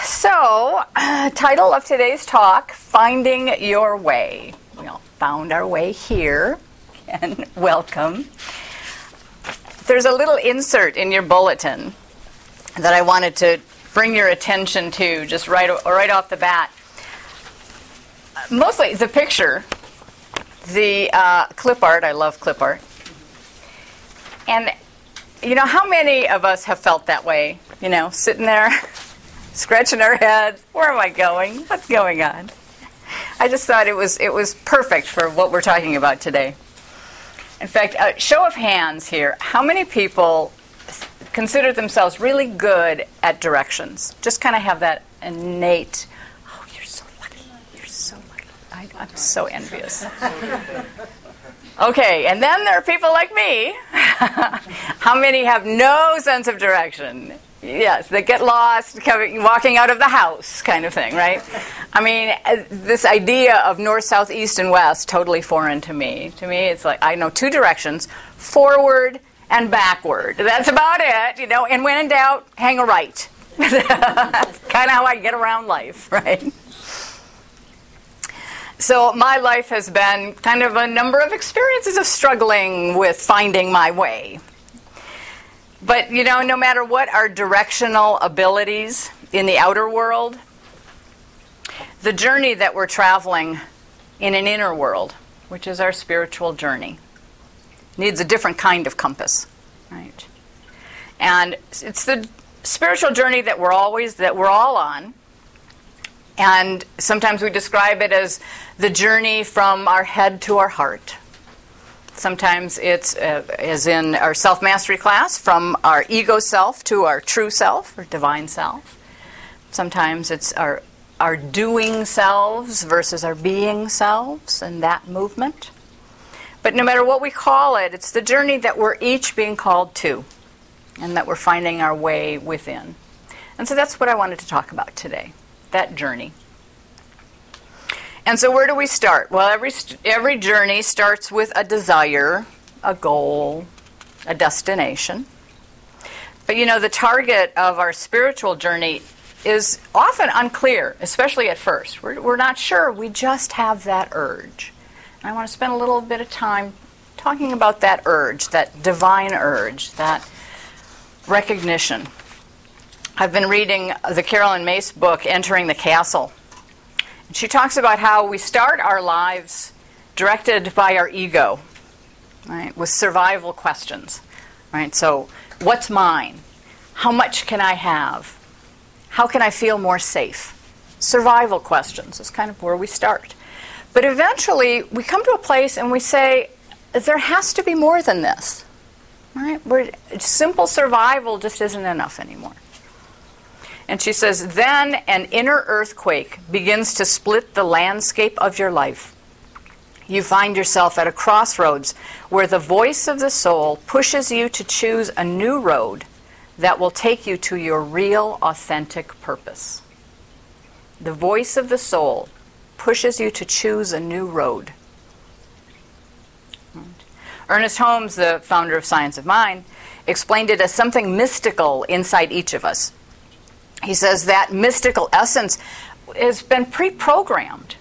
Title of today's talk, Finding Your Way. We all found our way here, and welcome. There's a little insert in your bulletin that I wanted to bring your attention to just right off the bat. Mostly the picture, the clip art. I love clip art. And you know, how many of us have felt that way? You know, sitting there, scratching our heads. Where am I going? What's going on? I just thought it was perfect for what we're talking about today. In fact, a show of hands here. How many people consider themselves really good at directions? Just kind of have that innate, oh, you're so lucky. You're so lucky. I'm so envious. Okay, and then there are people like me. How many have no sense of direction? Yes, they get lost walking out of the house kind of thing, right? I mean, this idea of north, south, east, and west, totally foreign to me. To me, it's like I know two directions, forward and backward. That's about it, you know, and when in doubt, hang a right. That's kind of how I get around life, right? So my life has been kind of a number of experiences of struggling with finding my way. But, you know, no matter what our directional abilities in the outer world, the journey that we're traveling in an inner world, which is our spiritual journey, needs a different kind of compass, right? And it's the spiritual journey that we're all on. And sometimes we describe it as the journey from our head to our heart. Sometimes it's, as in our self-mastery class, from our ego self to our true self, or divine self. Sometimes it's our doing selves versus our being selves, and that movement. But no matter what we call it, it's the journey that we're each being called to, and that we're finding our way within. And so that's what I wanted to talk about today. That journey. And so where do we start? Well, every journey starts with a desire, a goal, a destination. But you know, the target of our spiritual journey is often unclear, especially at first. We're not sure. We just have that urge. And I want to spend a little bit of time talking about that urge, that divine urge, that recognition. I've been reading the Carolyn Myss book, Entering the Castle. And she talks about how we start our lives directed by our ego, right, with survival questions. Right? So, what's mine? How much can I have? How can I feel more safe? Survival questions is kind of where we start. But eventually, we come to a place and we say, there has to be more than this. Right? Simple survival just isn't enough anymore. And she says, then an inner earthquake begins to split the landscape of your life. You find yourself at a crossroads where the voice of the soul pushes you to choose a new road that will take you to your real, authentic purpose. The voice of the soul pushes you to choose a new road. Ernest Holmes, the founder of Science of Mind, explained it as something mystical inside each of us. He says that mystical essence has been pre-programmed.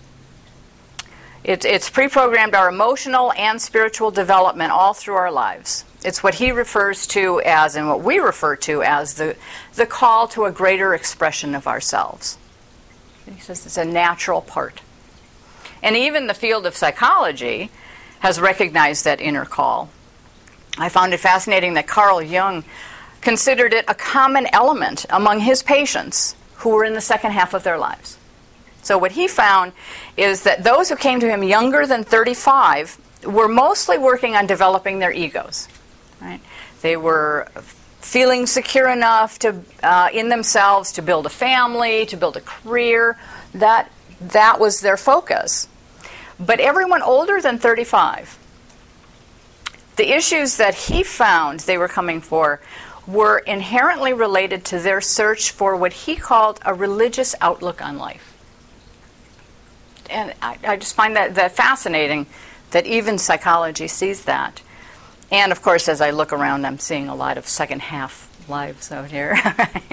It's pre-programmed our emotional and spiritual development all through our lives. It's what he refers to as, and what we refer to as, the call to a greater expression of ourselves. He says it's a natural part. And even the field of psychology has recognized that inner call. I found it fascinating that Carl Jung considered it a common element among his patients who were in the second half of their lives. So what he found is that those who came to him younger than 35 were mostly working on developing their egos. Right? They were feeling secure enough to in themselves to build a family, to build a career. That was their focus. But everyone older than 35, the issues that he found they were coming for were inherently related to their search for what he called a religious outlook on life. And I just find that fascinating that even psychology sees that. And of course, as I look around, I'm seeing a lot of second half lives out here.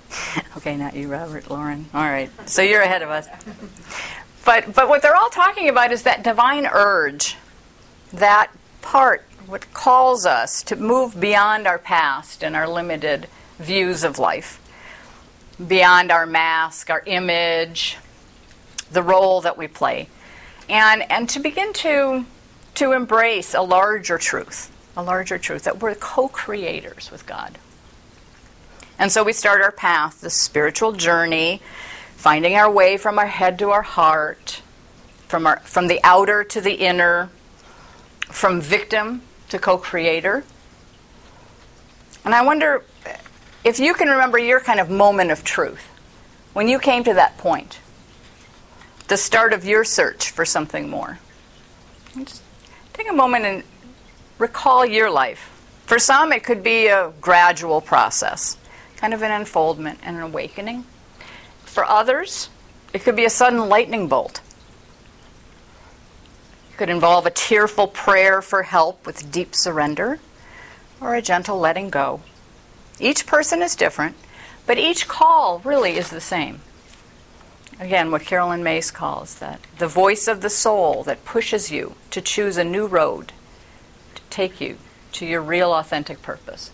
Okay, not you, Robert, Lauren. All right, so you're ahead of us. But what they're all talking about is that divine urge, that part, what calls us to move beyond our past and our limited views of life, beyond our mask, our image, the role that we play, and to begin to embrace a larger truth that we're co-creators with God. And so we start our path, the spiritual journey, finding our way from our head to our heart, from the outer to the inner, from victim to co-creator. And I wonder if you can remember your kind of moment of truth, when you came to that point, the start of your search for something more. Just take a moment and recall your life. For some, it could be a gradual process, kind of an unfoldment and an awakening. For others, it could be a sudden lightning bolt. It could involve a tearful prayer for help with deep surrender, or a gentle letting go. Each person is different, but each call really is the same. Again, what Carolyn Myss calls that, the voice of the soul that pushes you to choose a new road to take you to your real authentic purpose.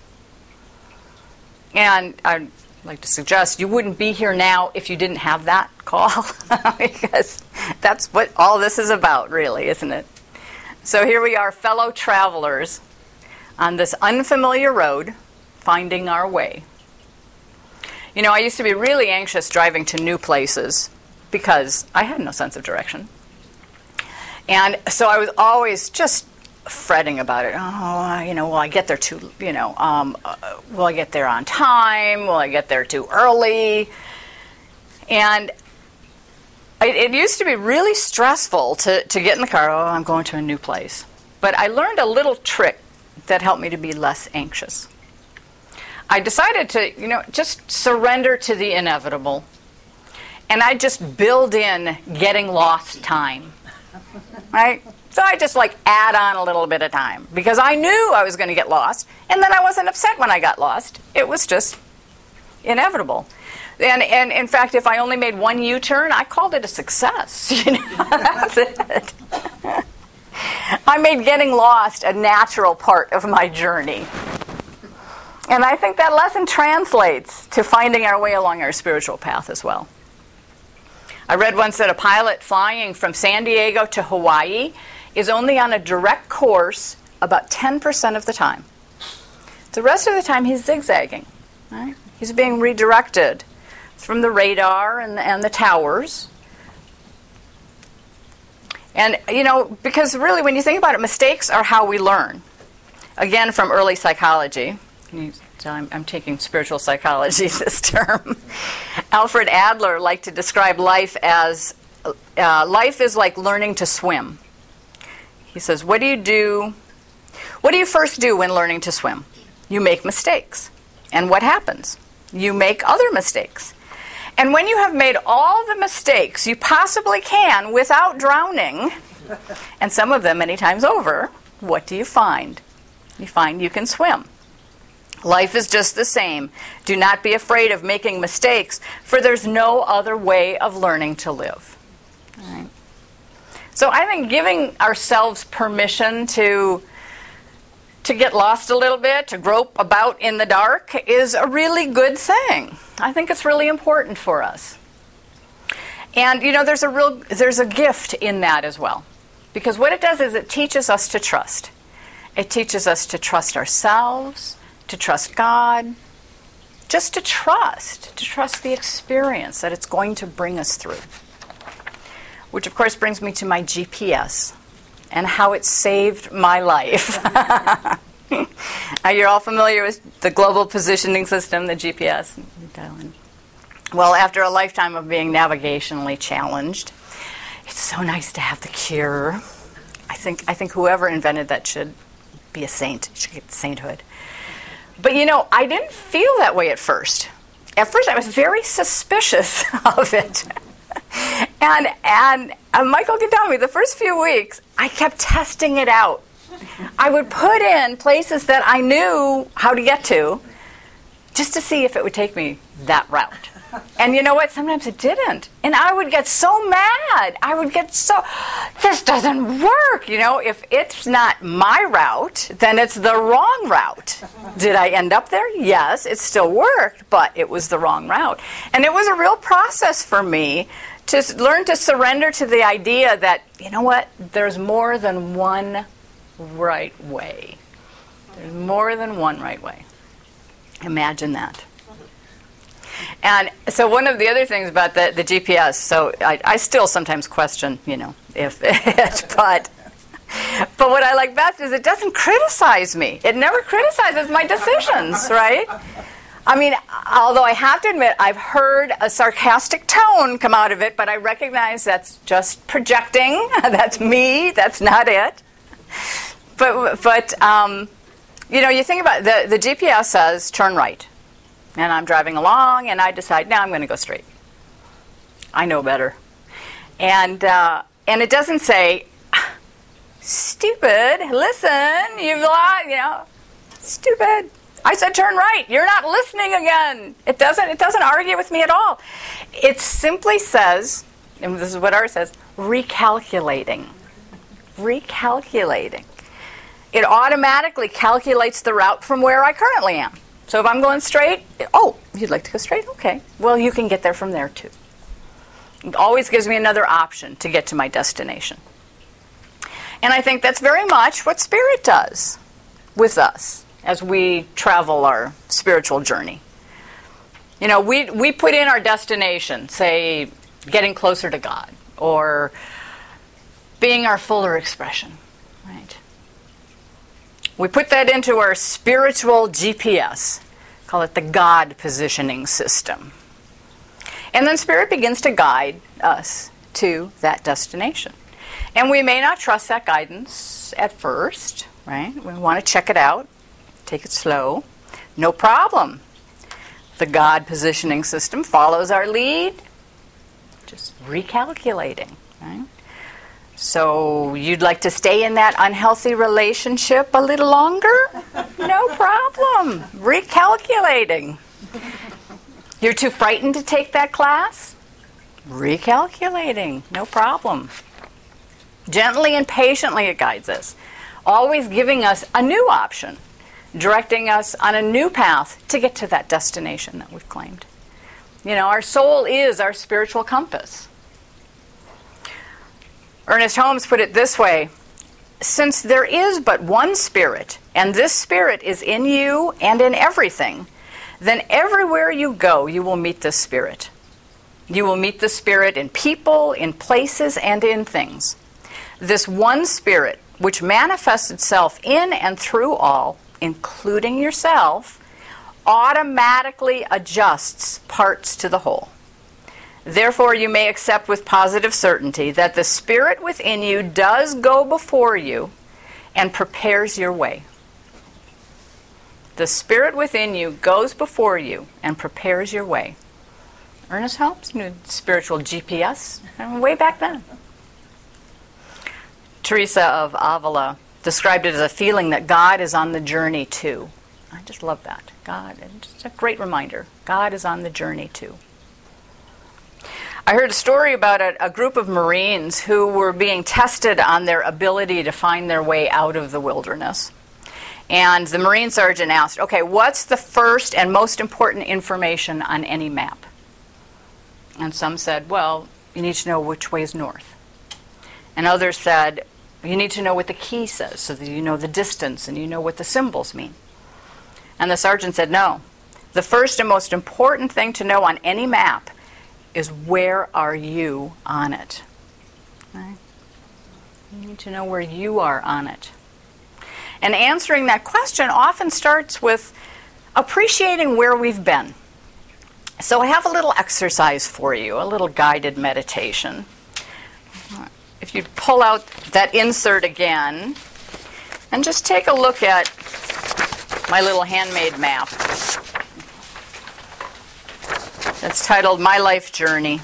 And I'd like to suggest you wouldn't be here now if you didn't have that call, because that's what all this is about, really, isn't it? So here we are, fellow travelers on this unfamiliar road, finding our way. You know, I used to be really anxious driving to new places because I had no sense of direction. And so I was always just fretting about it. Will I get there will I get there on time? Will I get there too early? And it used to be really stressful to get in the car. I'm going to a new place. But I learned a little trick that helped me to be less anxious. I decided to, just surrender to the inevitable. And I just build in getting lost time. Right? So I just add on a little bit of time because I knew I was going to get lost, and then I wasn't upset when I got lost. It was just inevitable. And in fact, if I only made one U-turn, I called it a success. That's it. I made getting lost a natural part of my journey. And I think that lesson translates to finding our way along our spiritual path as well. I read once that a pilot flying from San Diego to Hawaii is only on a direct course about 10% of the time. The rest of the time he's zigzagging. Right? He's being redirected from the radar and the towers. And, because really when you think about it, mistakes are how we learn. Again, from early psychology. So I'm taking spiritual psychology this term. Alfred Adler liked to describe life as, life is like learning to swim. He says, what do you first do when learning to swim? You make mistakes. And what happens? You make other mistakes. And when you have made all the mistakes you possibly can without drowning, and some of them many times over, what do you find? You find you can swim. Life is just the same. Do not be afraid of making mistakes, for there's no other way of learning to live. All right. So I think giving ourselves permission to get lost a little bit, to grope about in the dark, is a really good thing. I think it's really important for us. And there's a gift in that as well. Because what it does is it teaches us to trust. It teaches us to trust ourselves, to trust God, just to trust the experience that it's going to bring us through. Which, of course, brings me to my GPS and how it saved my life. Now, you're all familiar with the Global Positioning System, the GPS. Well, after a lifetime of being navigationally challenged, it's so nice to have the cure. I think whoever invented that should be a saint, should get sainthood. But I didn't feel that way at first. At first, I was very suspicious of it. And Michael can tell me, the first few weeks, I kept testing it out. I would put in places that I knew how to get to, just to see if it would take me that route. And you know what? Sometimes it didn't. And I would get so mad. I would get so, this doesn't work. You know, if it's not my route, then it's the wrong route. Did I end up there? Yes, it still worked, but it was the wrong route. And it was a real process for me to learn to surrender to the idea that, you know what, there's more than one right way. There's more than one right way. Imagine that. And so one of the other things about the GPS, so I still sometimes question, you know, if but what I like best is it doesn't criticize me. It never criticizes my decisions, right? I mean, although I have to admit, I've heard a sarcastic tone come out of it, but I recognize that's just projecting. That's me. That's not it. But you know, you think about the GPS says turn right. And I'm driving along, and I decide, now I'm going to go straight. I know better. And it doesn't say, stupid, listen, you've lost, you know, stupid. I said turn right. You're not listening again. It doesn't argue with me at all. It simply says, and this is what ours says, recalculating. Recalculating. It automatically calculates the route from where I currently am. So if I'm going straight, oh, you'd like to go straight? Okay. Well, you can get there from there too. It always gives me another option to get to my destination. And I think that's very much what Spirit does with us as we travel our spiritual journey. You know, we put in our destination, say, getting closer to God or being our fuller expression, right? We put that into our spiritual GPS, call it the God positioning system. And then Spirit begins to guide us to that destination. And we may not trust that guidance at first, right? We want to check it out, take it slow. No problem. The God positioning system follows our lead, just recalculating, right? So you'd like to stay in that unhealthy relationship a little longer? No problem. Recalculating. You're too frightened to take that class? Recalculating. No problem. Gently and patiently it guides us, always giving us a new option, directing us on a new path to get to that destination that we've claimed. You know, our soul is our spiritual compass. Ernest Holmes put it this way, since there is but one Spirit, and this Spirit is in you and in everything, then everywhere you go, you will meet this Spirit. You will meet the Spirit in people, in places, and in things. This one Spirit, which manifests itself in and through all, including yourself, automatically adjusts parts to the whole. Therefore, you may accept with positive certainty that the Spirit within you does go before you and prepares your way. The Spirit within you goes before you and prepares your way. Ernest Holmes knew spiritual GPS way back then. Teresa of Avila described it as a feeling that God is on the journey too. I just love that. God, and just a great reminder. God is on the journey too. I heard a story about a group of Marines who were being tested on their ability to find their way out of the wilderness. And the Marine sergeant asked, okay, what's the first and most important information on any map? And some said, well, you need to know which way is north. And others said, you need to know what the key says so that you know the distance and you know what the symbols mean. And the sergeant said, no. The first and most important thing to know on any map is where are you on it. Right? You need to know where you are on it. And answering that question often starts with appreciating where we've been. So I have a little exercise for you, a little guided meditation. If you pull out that insert again, and just take a look at my little handmade map. It's titled My Life Journey.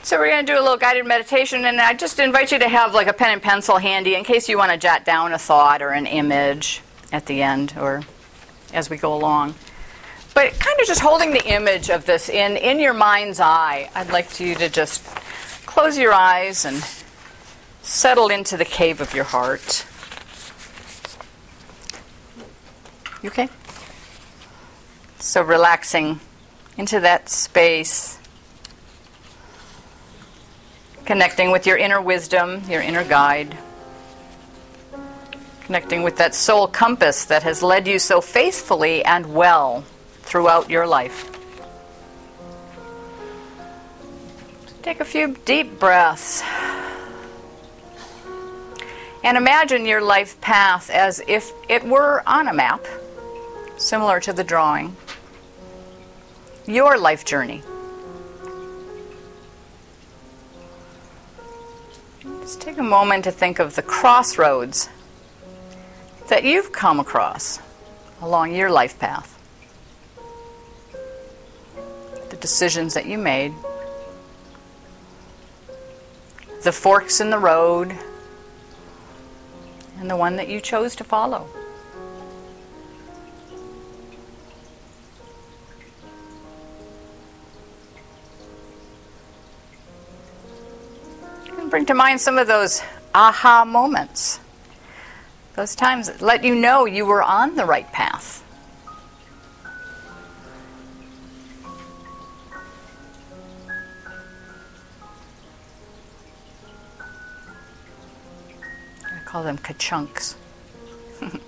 So we're going to do a little guided meditation, and I just invite you to have like a pen and pencil handy in case you want to jot down a thought or an image at the end or as we go along. But kind of just holding the image of this in your mind's eye, I'd like you to just close your eyes and settle into the cave of your heart. You okay? So relaxing into that space. Connecting with your inner wisdom, your inner guide. Connecting with that soul compass that has led you so faithfully and well throughout your life. Take a few deep breaths. And imagine your life path as if it were on a map, similar to the drawing. Your life journey. Just take a moment to think of the crossroads that you've come across along your life path. The decisions that you made. The forks in the road. And the one that you chose to follow. Bring to mind some of those aha moments. Those times that let you know you were on the right path. I call them ka-chunks. And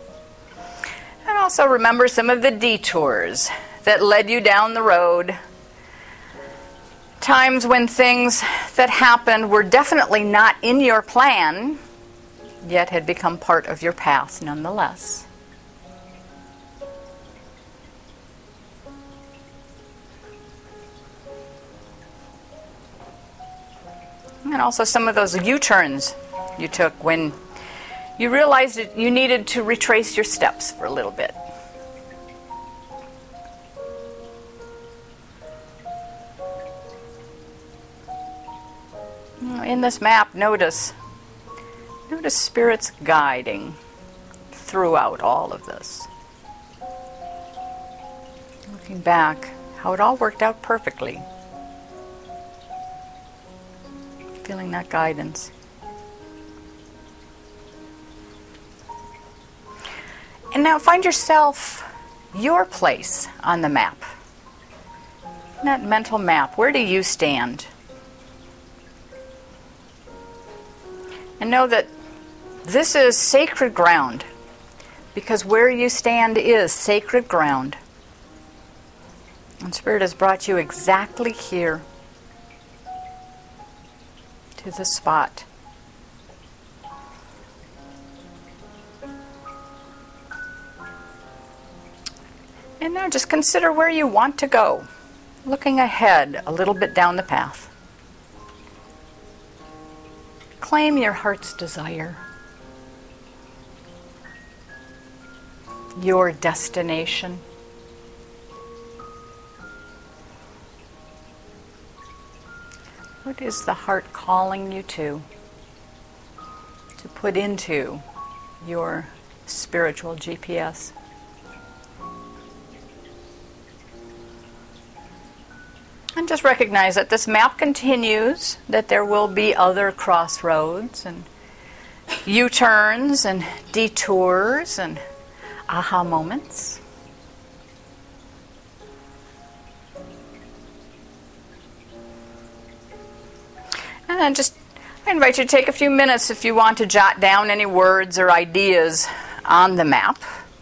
also remember some of the detours that led you down the road. Times when things that happened were definitely not in your plan, yet had become part of your path nonetheless. And also some of those U-turns you took when you realized that you needed to retrace your steps for a little bit. In this map, notice Spirit's guiding throughout all of this. Looking back, how it all worked out perfectly. Feeling that guidance. And now find yourself, your place on the map. That mental map, where do you stand? And know that this is sacred ground, because where you stand is sacred ground. And Spirit has brought you exactly here, to this spot. And now just consider where you want to go, looking ahead a little bit down the path. Claim your heart's desire, your destination. What is the heart calling you to put into your spiritual GPS? And just recognize that this map continues, that there will be other crossroads and U-turns and detours and aha moments. And then I invite you to take a few minutes if you want to jot down any words or ideas on the map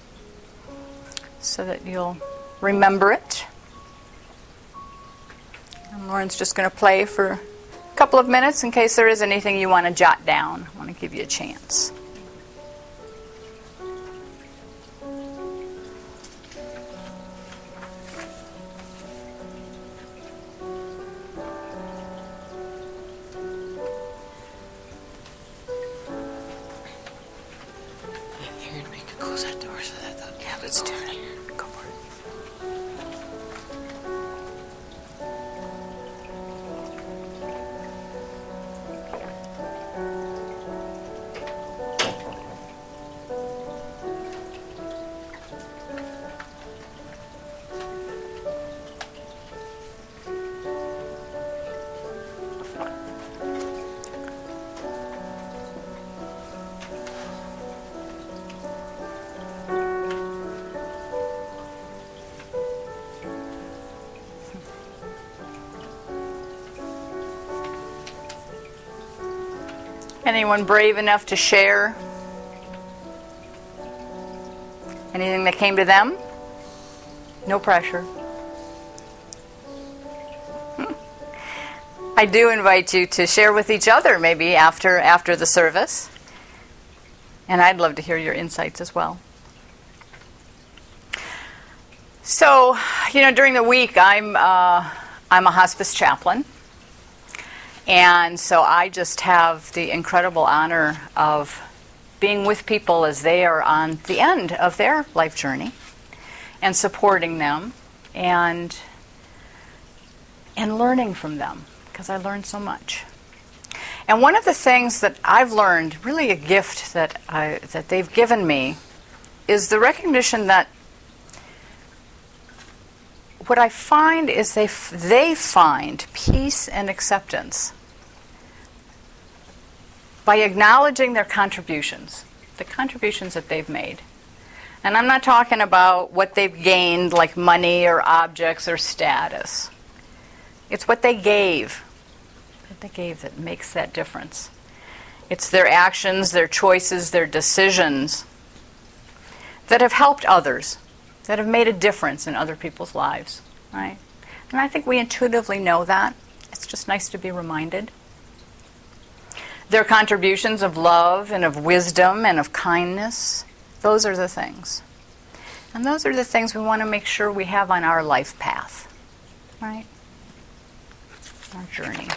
so that you'll remember it. And Lauren's just going to play for a couple of minutes in case there is anything you want to jot down. I want to give you a chance. Close that door so that yeah, let's do it. Go for it. Anyone brave enough to share anything that came to them? No pressure. I do invite you to share with each other maybe after the service. And I'd love to hear your insights as well. So, during the week I'm a hospice chaplain. And so I just have the incredible honor of being with people as they are on the end of their life journey and supporting them and learning from them, because I learn so much. And one of the things that I've learned, really a gift that they've given me, is the recognition that what I find is they find peace and acceptance by acknowledging their contributions, the contributions that they've made. And I'm not talking about what they've gained, like money or objects or status. It's what they gave that makes that difference. It's their actions, their choices, their decisions that have helped others, that have made a difference in other people's lives, right? And I think we intuitively know that. It's just nice to be reminded. Their contributions of love and of wisdom and of kindness, those are the things. And those are the things we want to make sure we have on our life path, right? Our journey.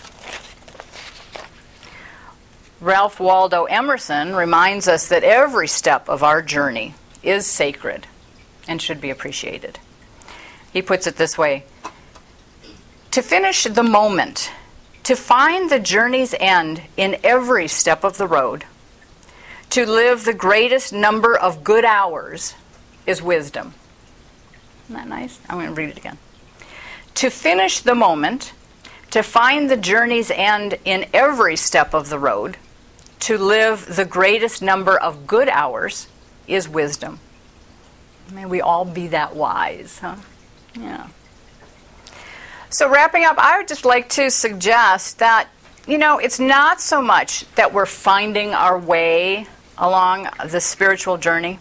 Ralph Waldo Emerson reminds us that every step of our journey is sacred and should be appreciated. He puts it this way: to finish the moment, to find the journey's end in every step of the road, to live the greatest number of good hours is wisdom. Isn't that nice? I'm going to read it again. To finish the moment, to find the journey's end in every step of the road, to live the greatest number of good hours is wisdom. May we all be that wise, huh? Yeah. So wrapping up, I would just like to suggest that, it's not so much that we're finding our way along the spiritual journey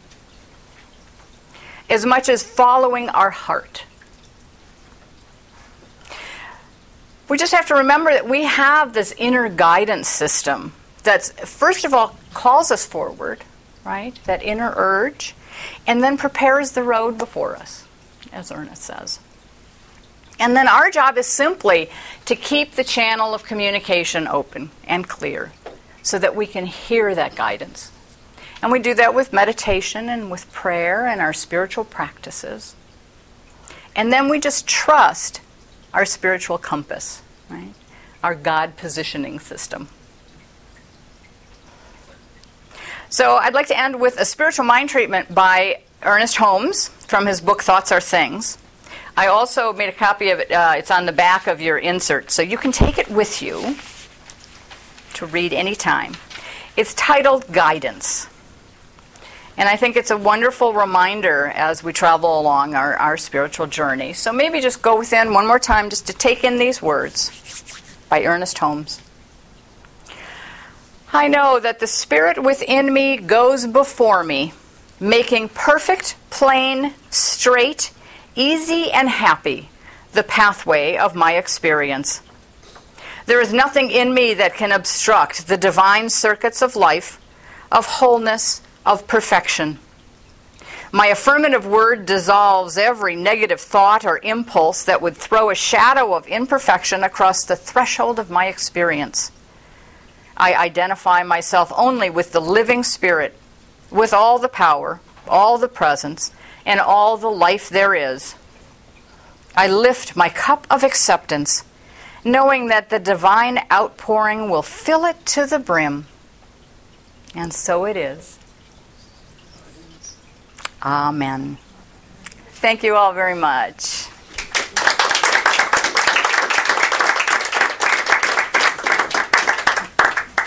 as much as following our heart. We just have to remember that we have this inner guidance system that, first of all, calls us forward, right? That inner urge, and then prepares the road before us, as Ernest says. And then our job is simply to keep the channel of communication open and clear so that we can hear that guidance. And we do that with meditation and with prayer and our spiritual practices. And then we just trust our spiritual compass, right? Our God positioning system. So I'd like to end with a spiritual mind treatment by Ernest Holmes from his book Thoughts Are Things. I also made a copy of it. It's on the back of your insert, so you can take it with you to read anytime. It's titled Guidance. And I think it's a wonderful reminder as we travel along our spiritual journey. So maybe just go within one more time just to take in these words by Ernest Holmes. I know that the Spirit within me goes before me, making perfect, plain, straight, easy, and happy the pathway of my experience. There is nothing in me that can obstruct the divine circuits of life, of wholeness, of perfection. My affirmative word dissolves every negative thought or impulse that would throw a shadow of imperfection across the threshold of my experience. I identify myself only with the living Spirit, with all the power, all the presence, and all the life there is. I lift my cup of acceptance, knowing that the divine outpouring will fill it to the brim. And so it is. Amen. Thank you all very much.